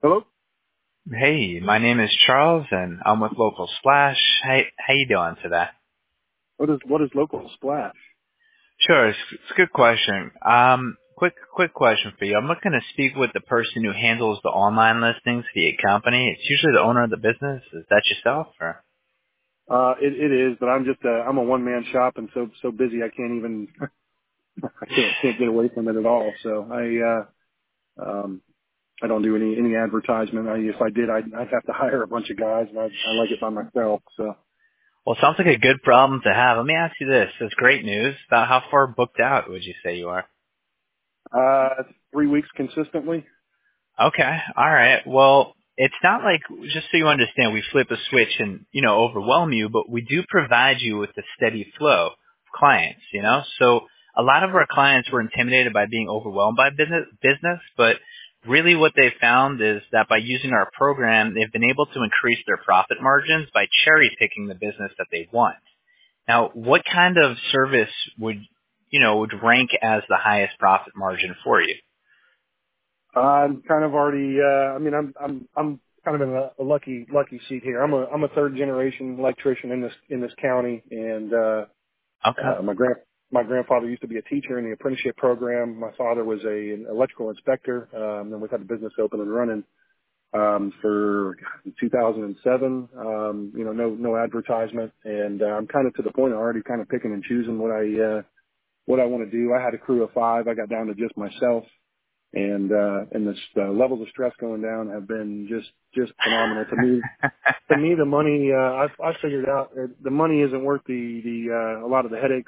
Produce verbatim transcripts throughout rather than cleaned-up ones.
Hello? Hey, my name is Charles, and I'm with Local Splash. How how you doing today? What is what is local splash? Sure, it's, it's a good question. Um, quick quick question for you. I'm looking to speak with the person who handles the online listings for your company. It's usually the owner of the business. Is that yourself, or? Uh, it, it is, but I'm just a, I'm a one man shop and so so busy I can't even I can't can't get away from it at all. So I uh, um, I don't do any any advertisement. I, if I did, I'd, I'd have to hire a bunch of guys, and I I like it by myself. So Well, it sounds like a good problem to have. Let me ask you this. It's great news. About how far booked out would you say you are? uh, three weeks consistently. Okay. All right. Well, it's not like, just so you understand, we flip a switch and, you know, overwhelm you, but we do provide you with a steady flow of clients, you know? So a lot of our clients were intimidated by being overwhelmed by business, business, but really what they found is that by using our program, they've been able to increase their profit margins by cherry picking the business that they want. Now, what kind of service would, you know, would rank as the highest profit margin for you? I'm kind of already. Uh, I mean, I'm I'm I'm kind of in a, a lucky lucky seat here. I'm a I'm a third generation electrician in this in this county, and uh, Okay. Uh, my grand my grandfather used to be a teacher in the apprenticeship program. My father was a an electrical inspector. Um, and we've had the business open and running um, for two thousand seven. Um, you know, no no advertisement, and uh, I'm kind of to the point of already kind of picking and choosing what I uh, what I want to do. I had a crew of five. I got down to just myself, and uh, and the uh, levels of stress going down have been just just phenomenal to me. To me, the money uh, I I figured out uh, the money isn't worth the the uh, a lot of the headaches.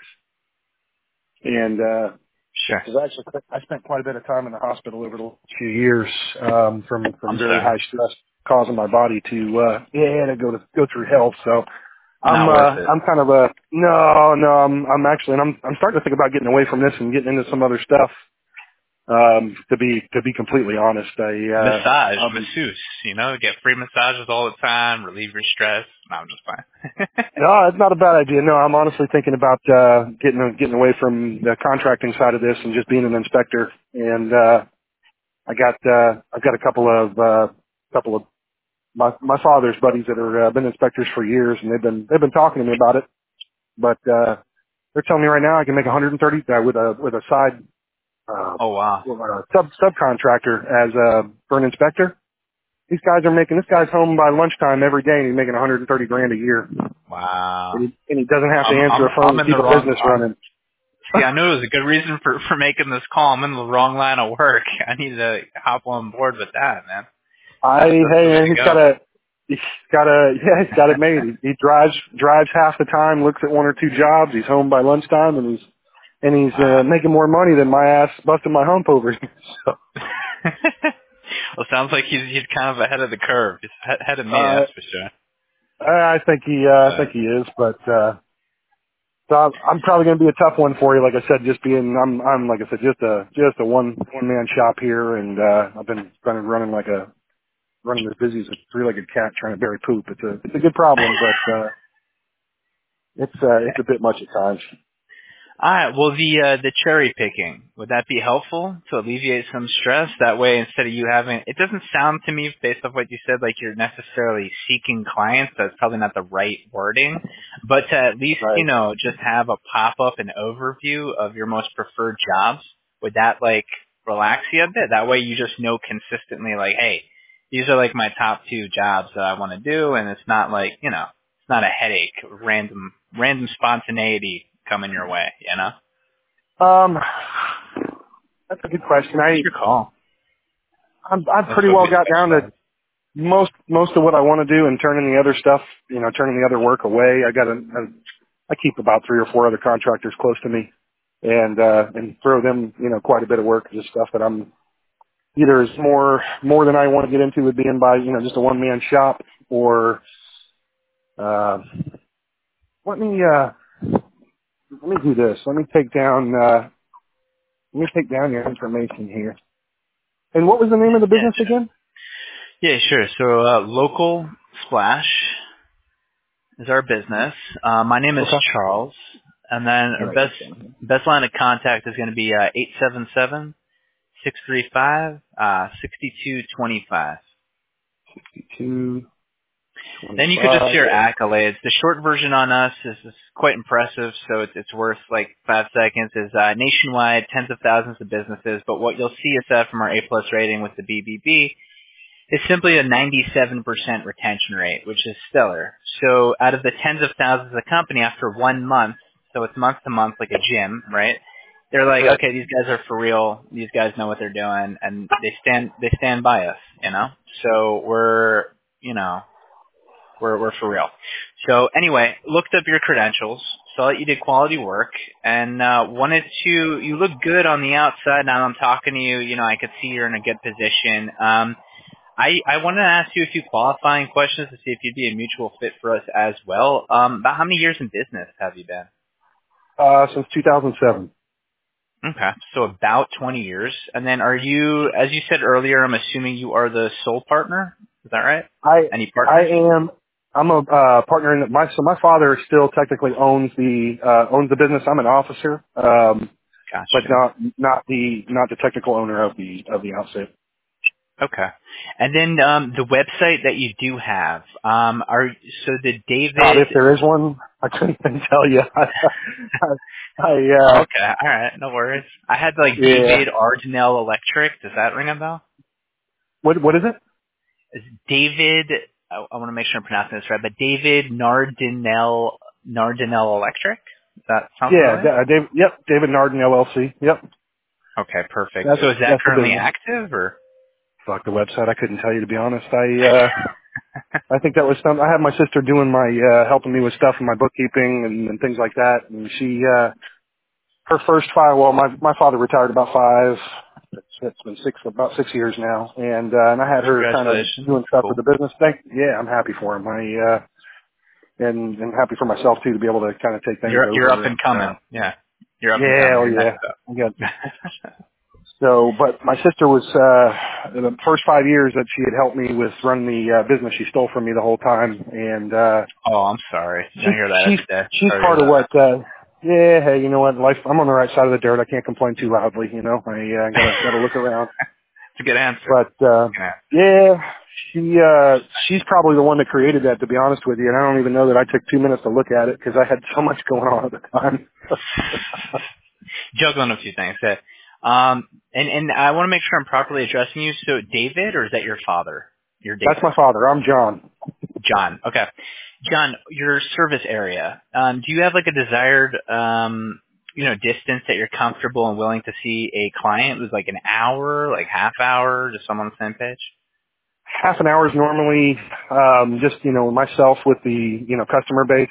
And uh, Sure. because actually I spent quite a bit of time in the hospital over the last few years um, from from I'm very sorry. high stress causing my body to uh, yeah to go to go through hell. So I'm Not worth uh, it. I'm kind of a no no I'm I'm actually and I'm I'm starting to think about getting away from this and getting into some other stuff. Um, to be to be completely honest, I Massage, uh, um, masseuse, you know, get free massages all the time, relieve your stress. No, I'm just fine. no, it's not a bad idea. No, I'm honestly thinking about uh, getting getting away from the contracting side of this and just being an inspector. And uh, I got uh I've got a couple of uh couple of my my father's buddies that are uh, been inspectors for years, and they've been they've been talking to me about it. But uh they're telling me right now I can make one hundred thirty uh, with a with a side uh, Oh, wow. uh sub subcontractor as uh for an inspector. These guys are making this guy's home by lunchtime every day, and he's making one hundred thirty grand a year, and Wow. he, and he doesn't have to I'm, answer I'm, a phone I'm to in the keep a wrong, business I'm, running. see, I knew it was a good reason for, for making this call. I'm in the wrong line of work. I need to hop on board with that, man. I That's hey the way man, to he's go. got a he's got a yeah, he's got it made. He, he drives drives half the time, looks at one or two jobs. He's home by lunchtime, and he's and he's uh, Wow. making more money than my ass busting my hump over here. So Well, sounds like he's, he's kind of ahead of the curve. He's ahe- ahead of me, uh, that's for sure. I I think he uh, I Uh, think he is, but uh, so I'm, I'm probably going to be a tough one for you. Like I said, just being I'm I'm like I said, just a just a one one man shop here, and uh, I've been kind of running like a running as busy as a three legged cat trying to bury poop. It's a it's a good problem, but uh, it's uh, it's a bit much at times. All right. Well, the uh, the cherry picking, would that be helpful to alleviate some stress? That way, instead of you having, it doesn't sound to me, based off what you said, like you're necessarily seeking clients. That's probably not the right wording. But to at least, Right. you know, just have a pop up and overview of your most preferred jobs. Would that like relax you a bit? That way, you just know consistently, like, hey, these are like my top two jobs that I want to do, and it's not like, you know, it's not a headache, random random spontaneity coming your way, you know? Um, that's a good question. It's I your call. I'm, I've That's pretty what well we got down to specialize. most most of what I want to do and turning the other stuff, you know, turning the other work away. I got a, a I keep about three or four other contractors close to me, and uh, and throw them, you know, quite a bit of work, just stuff that I'm either is more more than I want to get into with being by, you know, just a one man shop, or uh, let me uh, let me do this. Let me take down uh, let me take down your information here. And what was the name of the Yeah, business sure. again? Yeah, sure. So, uh, Local Splash is our business. Uh, my name is Okay. Charles, and then All our right, best this down here. best line of contact is going to be uh, eight seven seven, six three five, uh, six two two five. sixty-two, Then you could just see twenty-five. your accolades. The short version on us is, is quite impressive, so it's, it's worth like five seconds. Is uh, nationwide, tens of thousands of businesses. But what you'll see is that from our A plus rating with the B B B is simply a ninety-seven percent retention rate, which is stellar. So out of the tens of thousands of the company, after one month, so it's month to month like a gym, right? They're like, Correct. okay, these guys are for real. These guys know what they're doing, and they stand they stand by us, you know. So we're, you know. We're we're for real. So anyway, looked up your credentials, saw that you did quality work, and uh, wanted to. You look good on the outside. Now I'm talking to you. You know, I could see you're in a good position. Um, I I wanted to ask you a few qualifying questions to see if you'd be a mutual fit for us as well. Um, about how many years in business have you been? Uh, since two thousand seven. Okay, so about twenty years. And then, are you, as you said earlier, I'm assuming you are the sole partner. Is that right? I Any I partners? am. I'm a uh, partner in my. So my father still technically owns the uh, owns the business. I'm an officer, um, but Gotcha. not not the not the technical owner of the of the outfit. Okay. And then um, the website that you do have, um, are so the God, David. if there is one, I couldn't even tell you. I, I, I uh, Okay, all right, no worries. I had like yeah. David Ardennell Electric. Does that ring a bell? What what is it? Is David? I, I want to make sure I'm pronouncing this right, but David Nardinell Nardinell Electric. Does that sound Yeah, familiar? Da- uh, David. Yep, David Narden L L C. Yep, Okay, perfect. that's So is that that's the currently business. active or? Fuck the website. I couldn't tell you to be honest. I uh, I think that was some. I had my sister doing my uh, helping me with stuff in my bookkeeping and, and things like that, and she uh, her first file. Well, my my father retired about five. It's, it's been six about six years now, and uh, and I had her kind of Congratulations. doing stuff with Cool. the business. Thank, yeah, I'm happy for him. I uh, and and happy for myself too to be able to kind of take things You're you're up over. and And uh, coming. Yeah, you're up and yeah, coming. oh You're next yeah, up. I got. So, but my sister was uh, the first five years that she had helped me with running the uh, business. She stole from me the whole time, and uh, Oh, I'm sorry. I she hear that she's every day. she's Sorry to part hear of that. what. Uh, yeah, hey, you know what? Life. I'm on the right side of the dirt. I can't complain too loudly. You know, I uh, gotta gotta look around. It's a good answer. But uh, Yeah. yeah, she uh, she's probably the one that created that. To be honest with you, and I don't even know that I took two minutes to look at it because I had so much going on at the time. Juggling a few things. Okay. Um, and and I want to make sure I'm properly addressing you. So, David, or is that your father? Your That's David. my father. I'm John. John. Okay. John, your service area. Um, do you have like a desired, um, you know, distance that you're comfortable and willing to see a client? Was like an hour, like half hour, just someone on the same page? Half an hour is normally um, just you know myself with the you know customer base.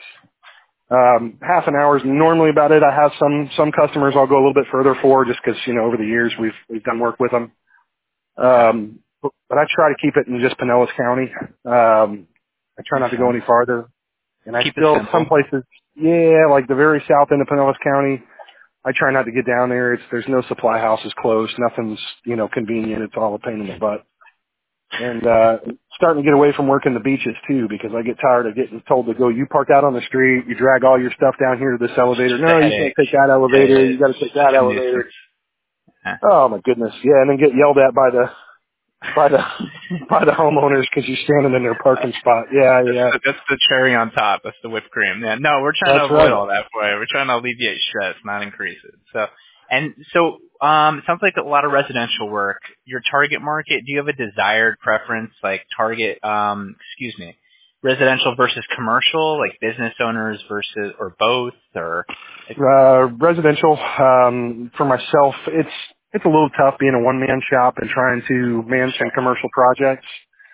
Um, half an hour is normally about it. I have some some customers I'll go a little bit further for just because you know over the years we've we've done work with them. Okay. Um, but, but I try to keep it in just Pinellas County. Um, I try not Makes to go sense. any farther. And I Keep it still some simple. places, yeah, like the very south end of Pinellas County. I try not to get down there. It's there's no supply houses close. Nothing's you know convenient. It's all a pain in the butt. And uh starting to get away from working the beaches too because I get tired of getting told to go, you park out on the street, you drag all your stuff down here to this It's elevator. just a No, you can't headache. take that elevator, It's you gotta take that such a nuisance. elevator. Yeah. Oh my goodness. Yeah, and then get yelled at by the by the by the homeowners because you're standing in their parking spot. Yeah, That's yeah. the, that's the cherry on top. That's the whipped cream. Yeah, no, we're trying That's to avoid right. all that for you. We're trying to alleviate stress, not increase it. So, and so, um, it sounds like a lot of residential work. Your target market, do you have a desired preference, like target, um, excuse me, residential versus commercial, like business owners versus, or both, or, Uh residential, um, for myself, it's it's a little tough being a one man shop and trying to manage some sure. commercial projects.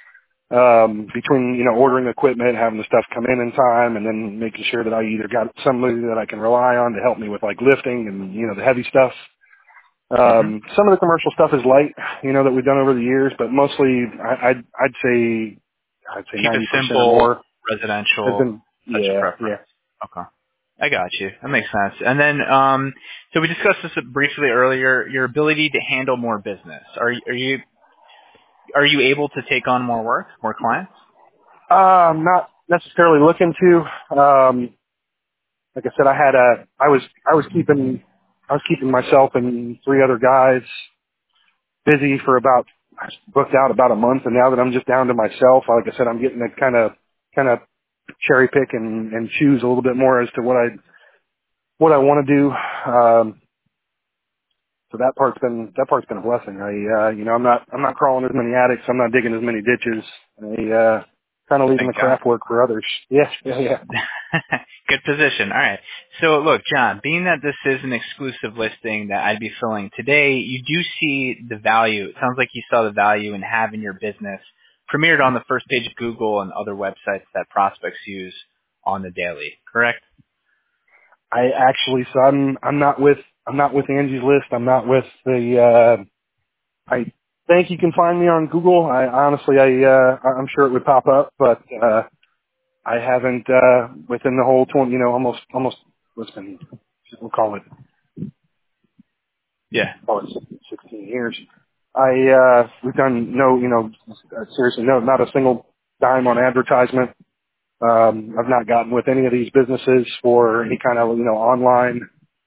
Um, between, you know, ordering equipment, having the stuff come in in time, and then making sure that I either got somebody that I can rely on to help me with like lifting and, you know, the heavy stuff. hmm Um, some of the commercial stuff is light, you know, that we've done over the years, but mostly I, I'd, I'd say, I'd say Keep it ninety percent or simple, more has residential, been, that's your yeah, preference. yeah. Okay. I got you. That makes sense. And then, um, so we discussed this briefly earlier. Your ability to handle more business. Are you are you are you able to take on more work, more clients? Uh, I'm not necessarily looking to, um, like I said, I had a, I was, I was keeping, I was keeping myself and three other guys busy for about I booked out about a month, and now that I'm just down to myself, like I said, I'm getting to kind of kind of cherry pick and, and choose a little bit more as to what I what I want to do. Um, so that part's been that part's been a blessing. I uh, you know I'm not I'm not crawling as many attics. I'm not digging as many ditches. I uh, kind of leaving Thank the God. craft work for others. Yeah, yeah, yeah. Good position. All right. So look, John, being that this is an exclusive listing that I'd be filling today, you do see the value. It sounds like you saw the value in having your business premiered on the first page of Google and other websites that prospects use on the daily, correct? I actually, so I'm I'm not with I'm not with Angie's List. I'm not with the. Uh, I think you can find me on Google. I honestly, I uh, I'm sure it would pop up, but uh, I haven't uh, within the whole twenty, you know, almost almost what's been we'll call it Yeah. call it sixteen years. I uh, we've done no, you know, uh, seriously, no, not a single dime on advertisement. Um, I've not gotten with any of these businesses for any kind of, you know, online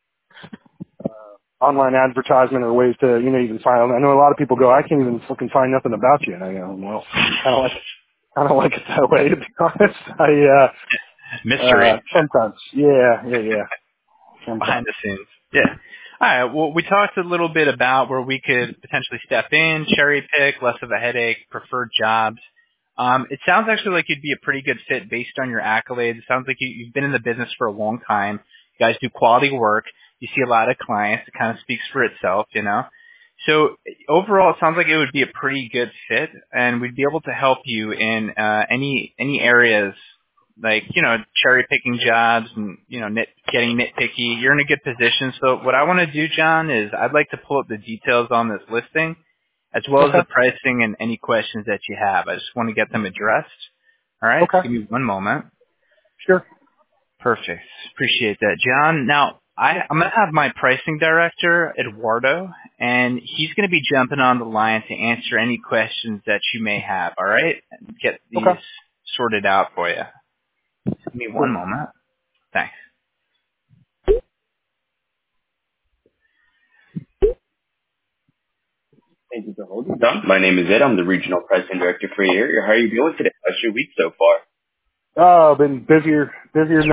online advertisement or ways to, you know, even find. I know a lot of people go, I can't even fucking find nothing about you. And I go, well, I don't like, I don't like it that way, to be honest. I, uh, uh, Mystery. sometimes, yeah, yeah, yeah, Behind sometimes. the scenes. Yeah. All right. Well, we talked a little bit about where we could potentially step in, cherry pick, less of a headache, preferred jobs. Um, it sounds actually like you'd be a pretty good fit based on your accolades. It sounds like you, you've been in the business for a long time. You guys do quality work. You see a lot of clients. It kind of speaks for itself, you know. So overall, it sounds like it would be a pretty good fit, and we'd be able to help you in uh, any any areas like, you know, cherry picking jobs and, you know, nit, getting nitpicky. You're in a good position. So what I want to do, John, is I'd like to pull up the details on this listing as well as Okay, the pricing and any questions that you have. I just want to get them addressed. All right. okay, Give me one moment. sure. Perfect. Appreciate that, John. Now, I, I'm going to have my pricing director, Eduardo, and he's going to be jumping on the line to answer any questions that you may have. All right. And get these Okay, sorted out for you. Give me one sure. moment. Thanks. Thank you for holding. Don, my name is Ed. I'm the Regional President Director for your area. How are you doing today? How's your week so far? Oh, been busier, busier